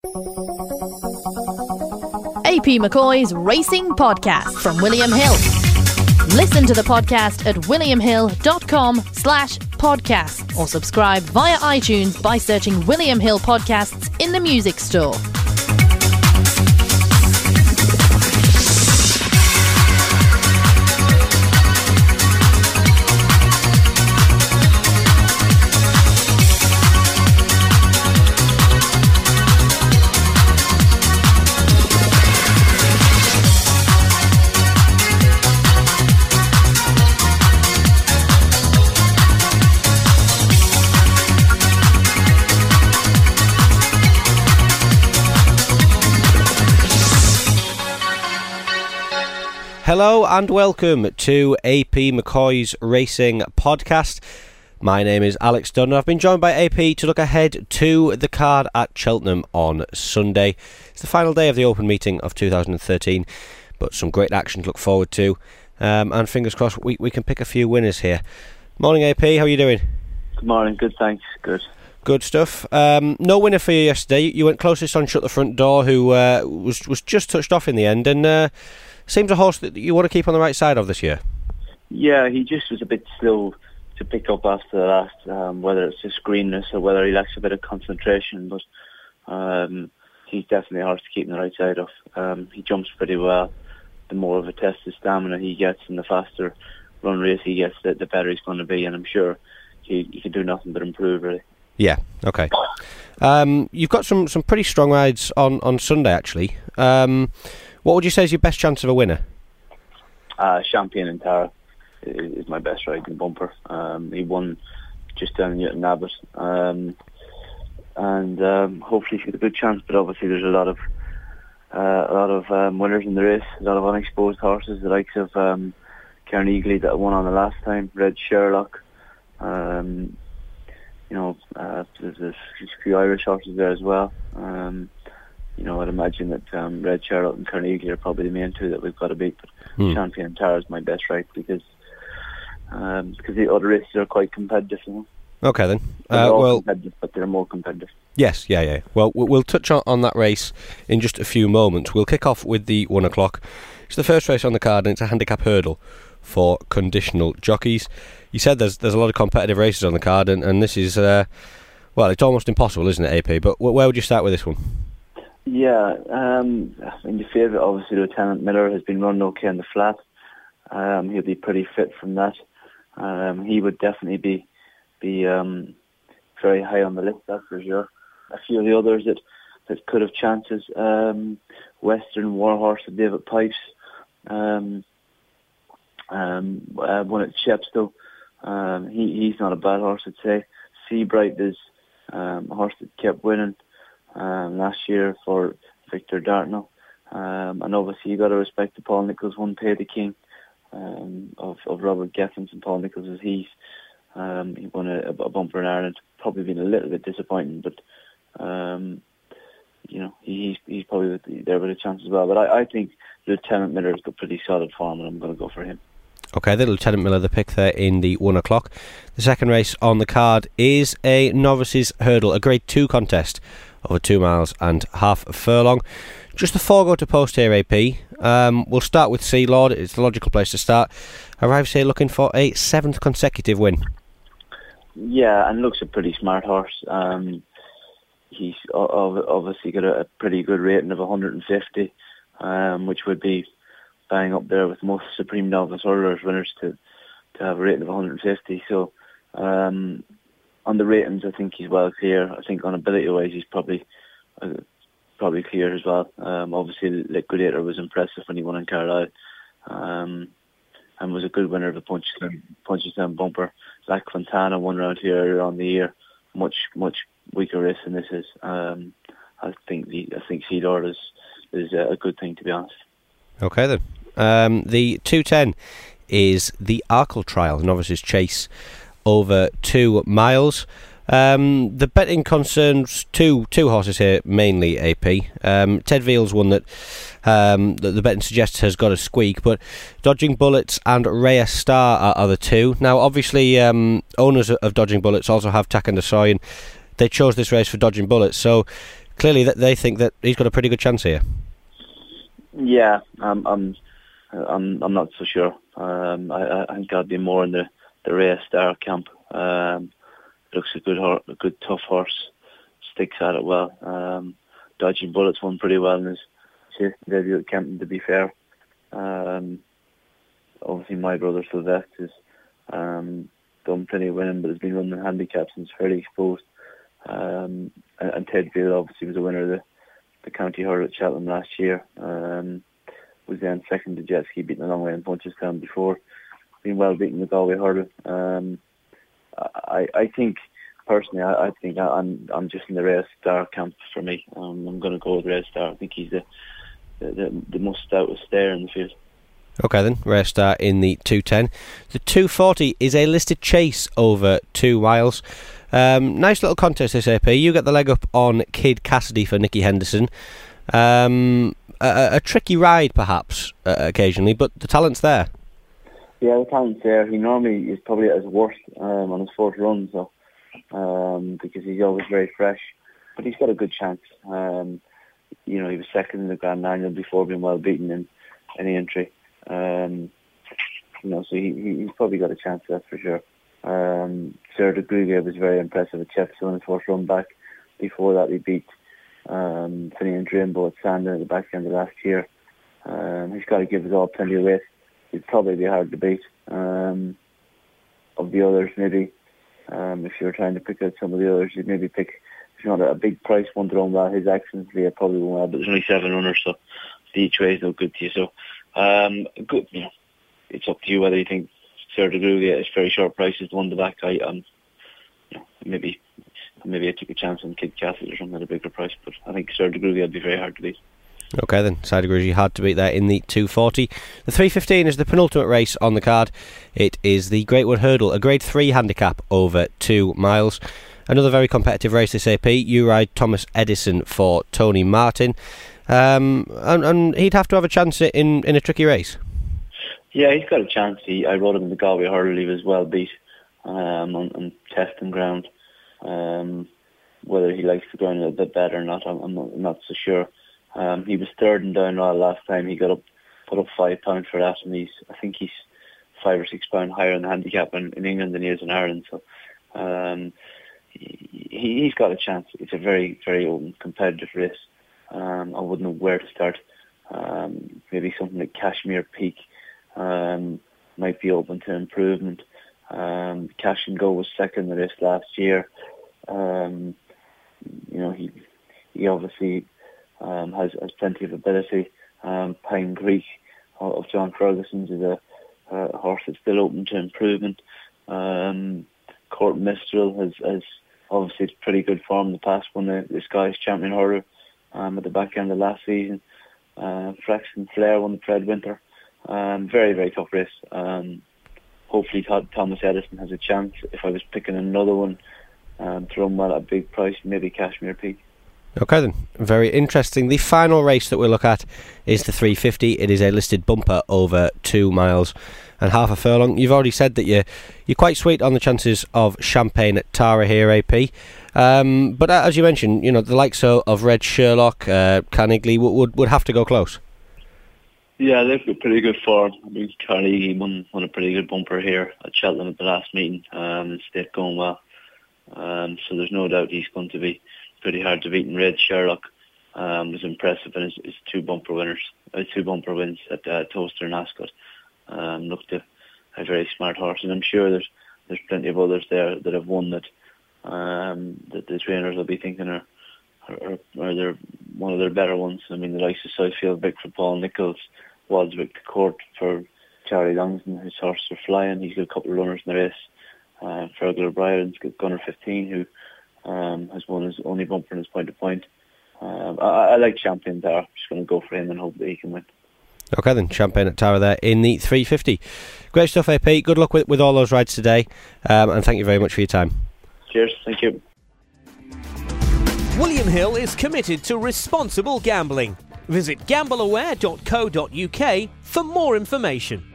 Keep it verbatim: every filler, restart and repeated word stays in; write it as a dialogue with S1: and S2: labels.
S1: A P McCoy's Racing Podcast from William Hill. Listen to the podcast at williamhill.com slash podcasts or subscribe via iTunes by searching William Hill Podcasts in the music store.
S2: Hello and welcome to A P McCoy's Racing Podcast. My name is Alex Dunn and I've been joined by A P to look ahead to the card at Cheltenham on Sunday. It's the final day of the Open meeting of two thousand thirteen, but some great action to look forward to, um, and fingers crossed we, we can pick a few winners here. Morning A P, how are you doing?
S3: Good morning, good thanks, good.
S2: Good stuff. Um, no winner for you yesterday. You went closest on Shut the Front Door, who uh, was, was just touched off in the end, and uh, seems a horse that you want to keep on the right side of this year. Yeah,
S3: he just was a bit slow to pick up after the last, um, whether it's just greenness or whether he lacks a bit of concentration, but um, he's definitely a horse to keep on the right side of. Um, he jumps pretty well. The more of a test of stamina he gets and the faster run race he gets, the, the better he's going to be, and I'm sure he, he can do nothing but improve, really. Yeah,
S2: okay. Um, you've got some, some pretty strong rides on, on Sunday, actually. Um, what would you say is your best chance of a winner?
S3: Uh, Champion and Tara is, is my best ride in Bumper. Um, he won just down in Newton Abbott. Um, and um, hopefully he's got a good chance, but obviously there's a lot of uh, a lot of um, winners in the race, a lot of unexposed horses, the likes of um, Carnegie that won on the last time, Red Sherlock. Um, you know, uh, there's, there's a few Irish horses there as well. Um, you know, I'd imagine that um, Red Sherlock and Carnegie are probably the main two that we've got to beat. But hmm. Champion and Tara is my best ride because um, because the other races are quite competitive. You know?
S2: Okay then.
S3: Uh,
S2: well,
S3: competitive, but they're more competitive.
S2: Yes, yeah, yeah. Well, we'll touch on, on that race in just a few moments. We'll kick off with the one o'clock. It's the first race on the card, and it's a handicap hurdle for conditional jockeys. You said there's there's a lot of competitive races on the card, and, and this is uh, well, it's almost impossible, isn't it, A P? But where would you start with this one?
S3: Yeah, um, I mean, the favourite, obviously, Lieutenant Miller has been running okay on the flat. Um, he'll be pretty fit from that. Um, he would definitely be be um, very high on the list, that's for sure. A few of the others that, that could have chances, um, Western Warhorse of David Pipes, um, um, uh, one at Chepstow. Um, he, he's not a bad horse, I'd say. Seabright is um, a horse that kept winning um, last year for Victor Dartnell. Um, and obviously you got to respect the Paul Nicholls one, Pay the King, um, of, of Robert Geffens, and Paul Nicholls as he's um, he won a, a bumper in Ireland. Probably been a little bit disappointing, but um, you know he, he's he's probably there with a chance as well. But I, I think Lieutenant Miller's got pretty solid form, and I'm going to go for him.
S2: Okay, the Lieutenant Miller, the pick there in the one o'clock. The second race on the card is a novices hurdle, a grade two contest over two miles and half a furlong. Just a four go to post here, A P. Um, we'll start with Sea Lord. It's the logical place to start. Arrives here looking for a seventh consecutive win.
S3: Yeah, and looks a pretty smart horse. Um, he's obviously got a pretty good rating of one hundred fifty, um, which would be bang up there with most Supreme Novice Hurlers winners to, to have a rating of one hundred fifty. So um, on the ratings, I think he's well clear. I think on ability-wise, he's probably uh, probably clear as well. Um, obviously, Liquidator was impressive when he won in Carlisle, um, and was a good winner of the Punchestown, Punchestown bumper. Black Fontana won around here earlier on the year. Much much weaker race than this is. Um, I think the I think Sea Lord is is a good thing, to be honest.
S2: Okay then. Um, the two ten is the Arkle Trial, novices chase over two miles. Um, the betting concerns two two horses here mainly, A P. Um, Ted Veal's one that, um, that the betting suggests has got a squeak, but Dodging Bullets and Rhea Star are, are the two. Now, obviously, um, owners of Dodging Bullets also have Takendasoy, and they chose this race for Dodging Bullets. So, clearly that they think that he's got a pretty good chance here.
S3: Yeah, I'm, I'm, I'm, I'm not so sure. Um, I, I think I'd be more in the the Rhea Star camp. Um, looks a good, horse, a good tough horse. Sticks at it well. Um, Dodging Bullets won pretty well in his, his debut at Kempton, to be fair. Um, obviously, my brother Sylvester has um, done plenty of winning, but has been running handicaps and is fairly exposed. Um, and, and Ted Field obviously was a winner of the, the county hurdle at Cheltenham last year. Um, was then second to jet ski, beating a long way in Punchestown before. Been well beaten the Galway hurdle. Um, I, I think personally, I, I think I, I'm I'm just in the Rhea Star camp for me. Um, I'm going to go with Rhea Star. I think he's the the, the, the most stoutest stayer in the field.
S2: Okay then, Rhea Star in the two ten. The two forty is a listed chase over two miles. Um, nice little contest this A P. You get the leg up on Kid Cassidy for Nicky Henderson. Um, a, a tricky ride perhaps uh, occasionally, but the talent's there.
S3: Yeah, the talent's there. He normally is probably at his worst um, on his fourth run, so um, because he's always very fresh. But he's got a good chance. Um, you know, he was second in the Grand Annual before being well beaten in any entry. Um, you know, so he, he, he's probably got a chance, that's for sure. Um, Sir de Gruge was very impressive at Chepstow in his first run back. Before that, he beat um, Finian Dreamboat at Sandon at the back end of last year. Um, he's got to give us all plenty of weight. It'd probably be hard to beat. Um, of the others, maybe, um, if you were trying to pick out some of the others, you'd maybe pick, if you want a big price one to run well, His Excellency, I probably won't well, but there's only seven runners, so the each way is no good to you. So, um, good, you know, it's up to you whether you think Sir de Gruge at his very short price is the one to back. I, um, you know, maybe, maybe I took a chance on Kid Cassidy or something at a bigger price, but I think Sir de Gruge would be very hard to beat.
S2: Okay then, Sir de Gruge hard to beat there in the two forty. The three fifteen is the penultimate race on the card. It is the Great Wood Hurdle, a grade three handicap over two miles. Another very competitive race this A P. You ride Thomas Edison for Tony Martin. Um, and, and he'd have to have a chance in, in a tricky race.
S3: Yeah, he's got a chance. He, I rode him in the Galway hurdle. He was well beat um, on, on testing ground. Um, whether he likes the ground a little bit better or not, I'm, I'm, not, I'm not so sure. Um, he was third in Down Royal last time. He got up, put up five pounds for that, and he's, I think he's five or six pound higher in the handicap in, in England than he is in Ireland. So um, he, he's got a chance. It's a very, very open, competitive race. Um, I wouldn't know where to start. Um, maybe something like Cashmere Peak um, might be open to improvement. Um, Cash and Go was second in the race last year. Um, you know, he he obviously. Um, has, has plenty of ability. Um, Pine Creek of John Ferguson's is a, a horse that's still open to improvement. Um, Court Mistral has, has obviously pretty good form in the past, won the, the Scottish Champion Hurdle um, at the back end of last season. Uh, Fraxton Flair won the Threadwinter. Um, very, very tough race. Um, hopefully Todd, Thomas Edison has a chance. If I was picking another one um, to run well at a big price, maybe Cashmere Peak.
S2: Okay then, very interesting. The final race that we'll look at is the three fifty. It is a listed bumper over two miles and half a furlong. You've already said that you're, you're quite sweet on the chances of Champagne at Tara here, A P. Um, but as you mentioned, you know, the likes of Red Sherlock, uh, Carnegie would, would would have to go close.
S3: Yeah, they've got pretty good form. I mean, Carnegie won, won a pretty good bumper here at Cheltenham at the last meeting. Um, and stayed going well. Um, so there's no doubt he's going to be pretty hard to beat. And Red Sherlock um, was impressive in his, his two bumper winners, uh, two bumper wins at uh, Toaster and Ascot. Um, looked a, a very smart horse, and I'm sure there's there's plenty of others there that have won that um, that the trainers will be thinking are are, are they're one of their better ones. I mean, the likes of Southfield Vic for Paul Nichols, Waldswick Court for Charlie Longsdon. His horses are flying. He's got a couple of runners in the race. Uh, Fergal O'Brien's got Gunner fifteen, who Um, has won his only bumper in his point to point. Um, I, I like Champagne there. I'm just going to go for him and hope that he can win.
S2: Okay then, Champagne at Tara there in the three fifty. Great stuff, A P. Good luck with, with all those rides today, um, and thank you very much for your time.
S3: Cheers, thank you.
S4: William Hill is committed to responsible gambling. Visit gamble aware dot co dot uk for more information.